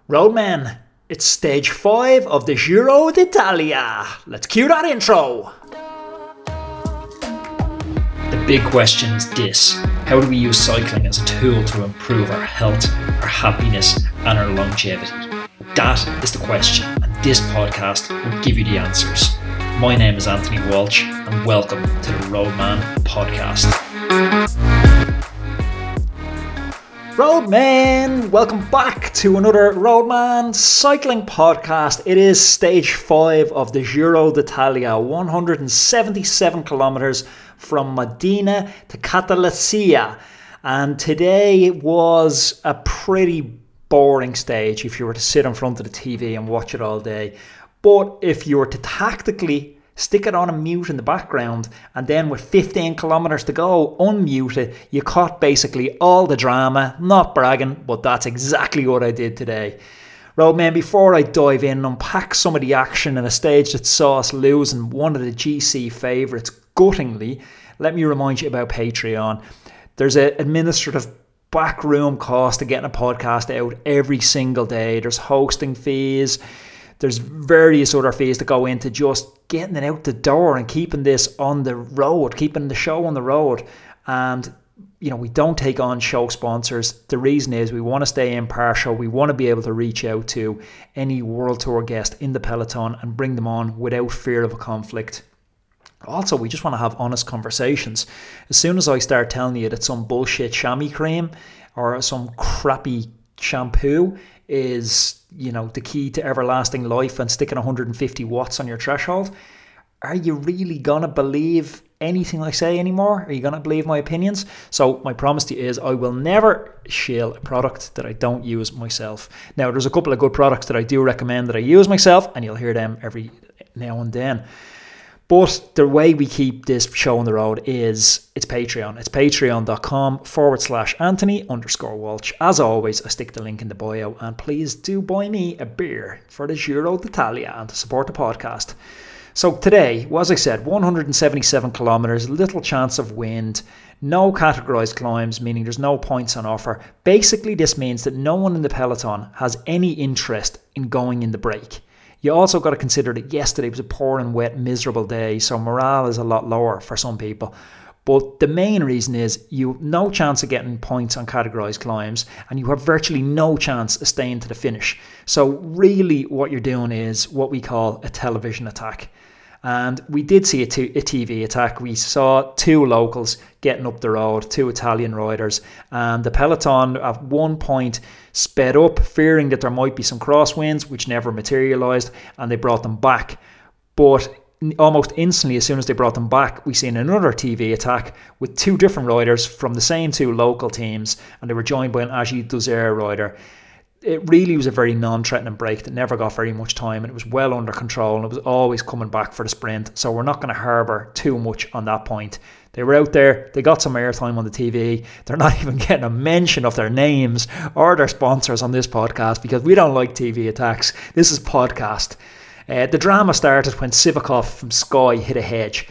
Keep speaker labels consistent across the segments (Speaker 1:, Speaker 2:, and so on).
Speaker 1: Roadmen, it's stage 5 of the Giro d'Italia. Let's cue that intro. The big question is this: how do we use cycling as a tool to improve our health, our happiness and our longevity? That is the question, and this podcast will give you the answers. My name is Anthony Walsh and welcome to the Roadman Podcast. Roadmen, welcome back to another Roadman cycling podcast. It is stage 5 of the Giro d'Italia, 177 kilometers from Modena to Catalazia. And today was a pretty boring stage if you were to sit in front of the TV and watch it all day. But if you were to tactically stick it on a mute in the background and then with 15 kilometers to go, unmute it, you caught basically all the drama. Not bragging, but that's exactly what I did today. Roadman, before I dive in and unpack some of the action in a stage that saw us losing one of the GC favourites guttingly, let me remind you about Patreon. There's an administrative backroom cost to getting a podcast out every single day. There's hosting fees. There's various other fees that go into just getting it out the door and keeping this on the road, keeping the show on the road. And, you know, we don't take on show sponsors. The reason is we want to stay impartial. We want to be able to reach out to any World Tour guest in the peloton and bring them on without fear of a conflict. Also, we just want to have honest conversations. As soon as I start telling you that some bullshit chamois cream or some crappy shampoo is, you know, the key to everlasting life and sticking 150 watts on your threshold, are you really gonna believe anything I say anymore? Are you gonna believe my opinions? So my promise to you is I will never shill a product that I don't use myself. Now, there's a couple of good products that I do recommend that I use myself, and you'll hear them every now and then. But the way we keep this show on the road is it's Patreon. It's patreon.com/Anthony_Walsh. As always, I stick the link in the bio, and please do buy me a beer for the Giro d'Italia and to support the podcast. So today, as I said, 177 kilometers, little chance of wind, no categorized climbs, meaning there's no points on offer. Basically, this means that no one in the peloton has any interest in going in the break. You also got to consider that yesterday was a pouring, wet, miserable day, so morale is a lot lower for some people. But the main reason is you have no chance of getting points on categorised climbs, and you have virtually no chance of staying to the finish. So really what you're doing is what we call a television attack. And we did see a TV attack. We saw two locals getting up the road, two Italian riders, and the peloton at one point sped up, fearing that there might be some crosswinds, which never materialised, and they brought them back. But almost instantly, as soon as they brought them back, we seen another TV attack with two different riders from the same two local teams, and they were joined by an Agi Dozere rider. It really was a very non-threatening break that never got very much time, and it was well under control, and it was always coming back for the sprint. So we're not going to harbour too much on that point. They were out there, they got some airtime on the TV. They're not even getting a mention of their names or their sponsors on this podcast because we don't like TV attacks. This is podcast. The drama started when Sivakov from Sky hit a hedge.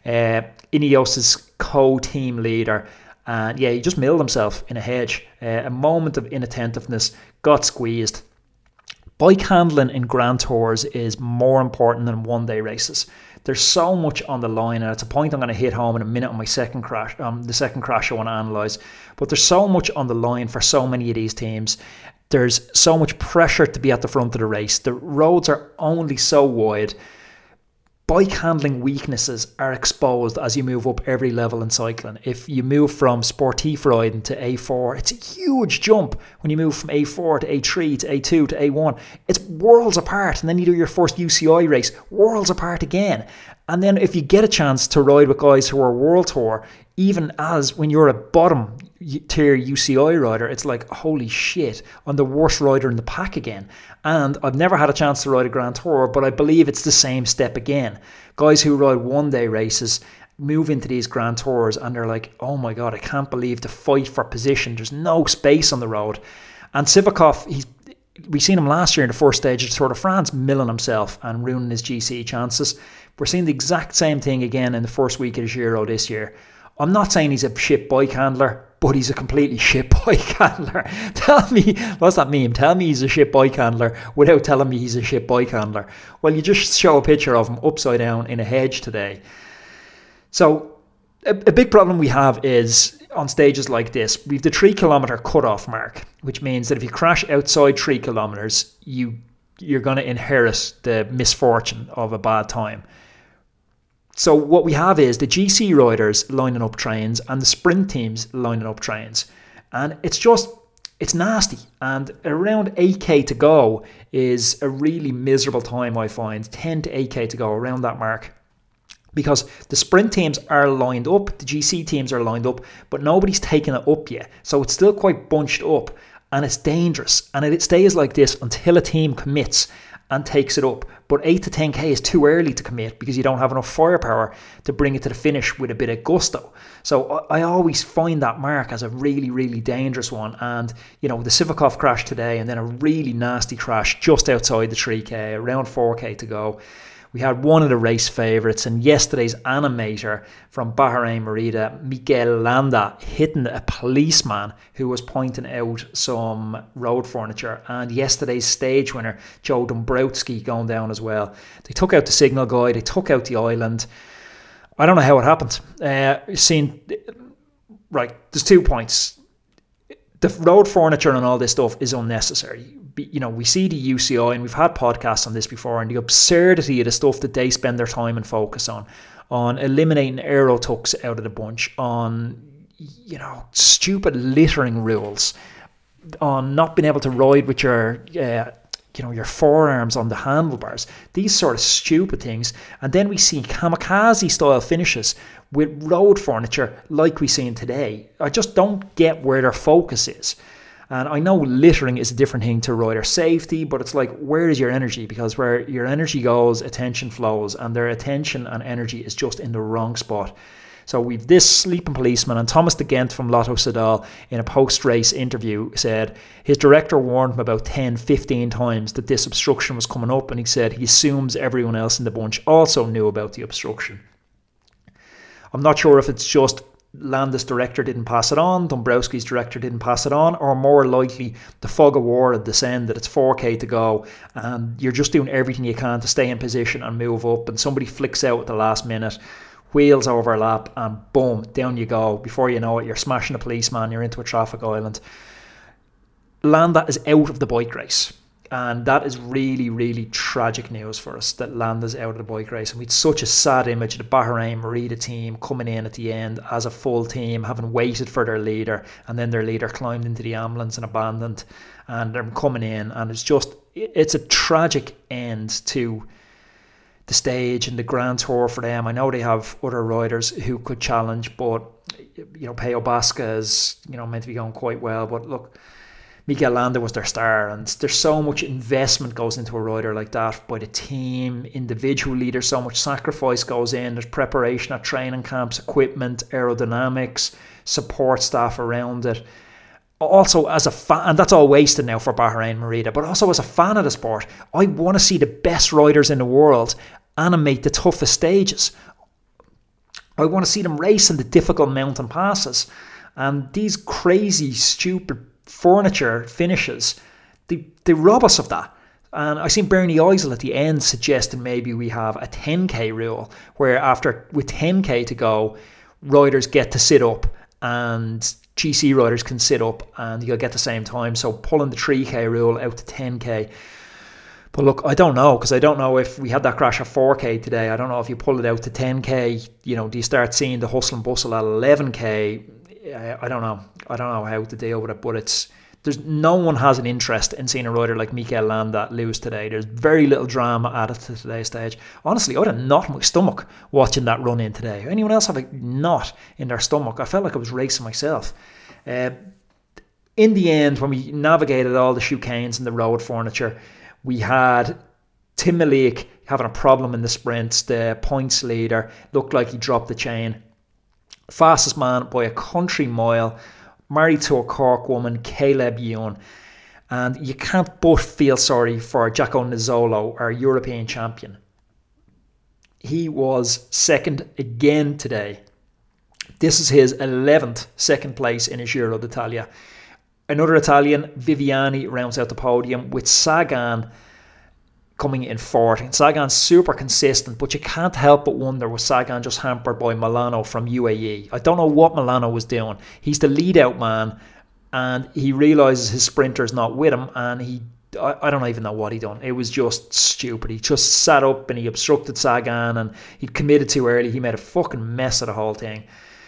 Speaker 1: Ineos's co-team leader. And yeah, he just milled himself in a hedge. A moment of inattentiveness, got squeezed. Bike handling in Grand Tours is more important than one-day races. There's so much on the line, and it's a point I'm going to hit home in a minute on my second crash. The second crash I want to analyse. But there's so much on the line for so many of these teams. There's so much pressure to be at the front of the race. The roads are only so wide. Bike handling weaknesses are exposed as you move up every level in cycling. If you move from Sportif riding to A4, it's a huge jump. When you move from A4 to A3 to A2 to A1, it's worlds apart. And then you do your first UCI race, worlds apart again. And then if you get a chance to ride with guys who are World Tour, even as when you're a bottom tier UCI rider, it's like, holy shit, I'm the worst rider in the pack again. And I've never had a chance to ride a Grand Tour, but I believe it's the same step again. Guys who ride one-day races move into these Grand Tours and they're like, oh my God, I can't believe the fight for position. There's no space on the road. And Sivakov, we seen him last year in the first stage of the Tour de France milling himself and ruining his GC chances. We're seeing the exact same thing again in the first week of the Giro this year. I'm not saying he's a shit bike handler, but he's a completely shit bike handler. Tell me, what's that meme? Tell me he's a shit bike handler without telling me he's a shit bike handler. Well, you just show a picture of him upside down in a hedge today. So a big problem we have is on stages like this, we've the 3 kilometre cutoff mark, which means that if you crash outside 3 kilometres, you're going to inherit the misfortune of a bad time. So what we have is the GC riders lining up trains and the sprint teams lining up trains. And it's nasty. And around 8k to go is a really miserable time, I find. 10 to 8k to go, around that mark. Because the sprint teams are lined up, the GC teams are lined up, but nobody's taken it up yet. So it's still quite bunched up and it's dangerous. And it stays like this until a team commits and takes it up. But 8 to 10k is too early to commit because you don't have enough firepower to bring it to the finish with a bit of gusto. So I always find that mark as a really, really dangerous one. And, the Sivakov crash today and then a really nasty crash just outside the 3k, around 4k to go. We had one of the race favourites and yesterday's animator from Bahrain Merida, Mikel Landa, hitting a policeman who was pointing out some road furniture, and yesterday's stage winner, Joe Dombrowski, going down as well. They took out the signal guy, they took out the island. I don't know how it happened. Right, there's 2 points. The road furniture and all this stuff is unnecessary. We see the UCI, and we've had podcasts on this before, and the absurdity of the stuff that they spend their time and focus on eliminating aero tucks out of the bunch, on, stupid littering rules, on not being able to ride with your forearms on the handlebars, these sort of stupid things. And then we see kamikaze style finishes with road furniture like we seen today. I just don't get where their focus is. And I know littering is a different thing to rider safety, but it's like, where is your energy? Because where your energy goes, attention flows, and their attention and energy is just in the wrong spot. So we've this sleeping policeman, and Thomas de Gent from Lotto Soudal in a post-race interview said his director warned him about 10, 15 times that this obstruction was coming up, and he said he assumes everyone else in the bunch also knew about the obstruction. I'm not sure if it's just Landa's director didn't pass it on, Dombrowski's director didn't pass it on, or more likely the fog of war had descended. It's 4k to go and you're just doing everything you can to stay in position and move up, and somebody flicks out at the last minute, wheels overlap, and boom, down you go. Before you know it, you're smashing a policeman, you're into a traffic island. Landa is out of the bike race. And that is really, really tragic news for us, that Landa's out of the bike race. And we had such a sad image of the Bahrain Merida team coming in at the end as a full team, having waited for their leader, and then their leader climbed into the ambulance and abandoned, and they're coming in, and it's a tragic end to the stage and the Grand Tour for them. I know they have other riders who could challenge, but Peyo Basca is meant to be going quite well, but look, Mikel Landa was their star, and there's so much investment goes into a rider like that by the team, individually. There's so much sacrifice goes in. There's preparation at training camps, equipment, aerodynamics, support staff around it. Also, as a fan, and that's all wasted now for Bahrain Merida, but also as a fan of the sport, I want to see the best riders in the world animate the toughest stages. I want to see them racing the difficult mountain passes, and these crazy, stupid furniture finishes, they rob us of that. And I seen Bernie Eisel at the end suggesting maybe we have a 10k rule where with 10k to go, riders get to sit up and GC riders can sit up and you'll get the same time. So pulling the 3k rule out to 10k. But look, I don't know, because I don't know if we had that crash at 4k today. I don't know if you pull it out to 10k, do you start seeing the hustle and bustle at 11k? I don't know how to deal with it, but no one has an interest in seeing a rider like Mikel Landa lose today. There's very little drama added to today's stage. Honestly, I had a knot in my stomach watching that run in today. Anyone else have a knot in their stomach? I felt like I was racing myself. In the end, when we navigated all the chicanes and the road furniture, we had Tim Malik having a problem in the sprints. The points leader looked like he dropped the chain. Fastest man by a country mile, married to a Cork woman, Caleb Ewan. And you can't but feel sorry for Jaco Nizzolo, our European champion. He was second again today This is his 11th second place in his Giro d'Italia. Another Italian, Viviani, rounds out the podium with Sagan coming in fourth. And Sagan's super consistent, but you can't help but wonder, was Sagan just hampered by Milano from UAE? I don't know what Milano was doing. He's the lead out man, and he realises his sprinter's not with him, and I don't even know what he done. It was just stupid. He just sat up and he obstructed Sagan, and he committed too early. He made a fucking mess of the whole thing.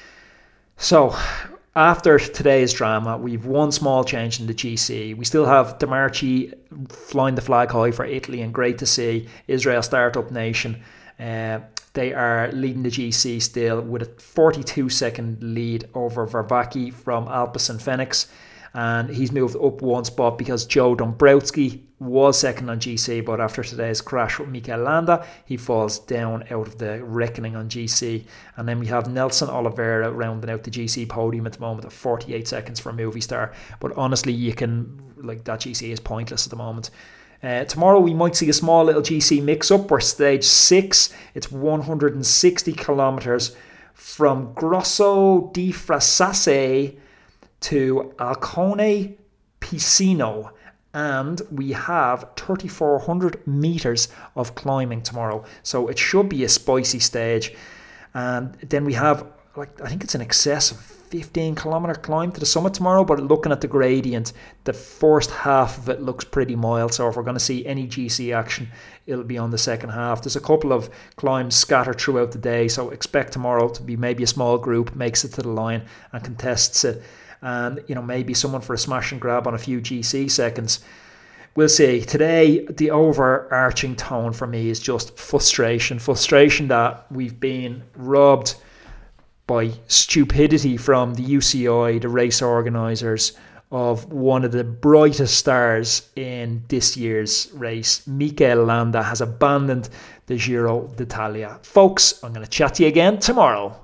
Speaker 1: So, after today's drama, we've one small change in the GC. We still have De Marchi flying the flag high for Italy, and great to see. Israel Startup Nation. They are leading the GC still with a 42-second lead over Vervacchi from Alpecin Fenix. And he's moved up one spot because Joe Dombrowski was second on GC, but after today's crash with Mikel Landa, he falls down out of the reckoning on GC. And then we have Nelson Oliveira rounding out the GC podium at the moment at 48 seconds for Movistar. But honestly, that GC is pointless at the moment. Tomorrow we might see a small little GC mix-up. We're stage 6. It's 160 kilometres from Grosso di Frassase to Alcone Piceno, and we have 3,400 metres of climbing tomorrow, so it should be a spicy stage. And then we have, I think it's an excess of 15 kilometre climb to the summit tomorrow, but looking at the gradient, the first half of it looks pretty mild, so if we're going to see any GC action, it'll be on the second half. There's a couple of climbs scattered throughout the day, so expect tomorrow to be maybe a small group makes it to the line and contests it, and maybe someone for a smash and grab on a few GC seconds. We'll see. Today, the overarching tone for me is just frustration that we've been robbed by stupidity from the UCI, the race organisers, of one of the brightest stars in this year's race. Mikel Landa has abandoned the Giro d'Italia. Folks, I'm going to chat to you again tomorrow.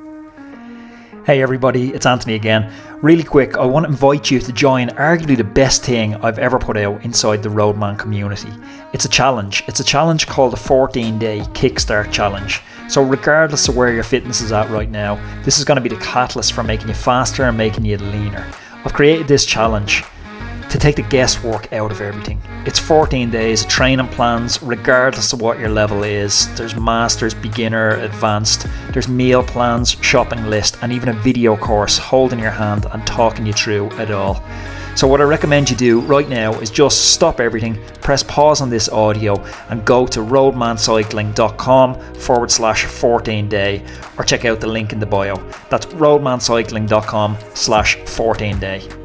Speaker 1: Hey everybody, it's Anthony again. Really quick, I want to invite you to join arguably the best thing I've ever put out inside the Roadman community. It's a challenge. It's a challenge called the 14-day Kickstart Challenge. So regardless of where your fitness is at right now, this is going to be the catalyst for making you faster and making you leaner. I've created this challenge to take the guesswork out of everything. It's 14 days of training plans regardless of what your level is. There's masters, beginner, advanced. There's meal plans, shopping list, and even a video course holding your hand and talking you through it all. So what I recommend you do right now is just stop everything, press pause on this audio and go to roadmancycling.com/14day or check out the link in the bio. That's roadmancycling.com/14day.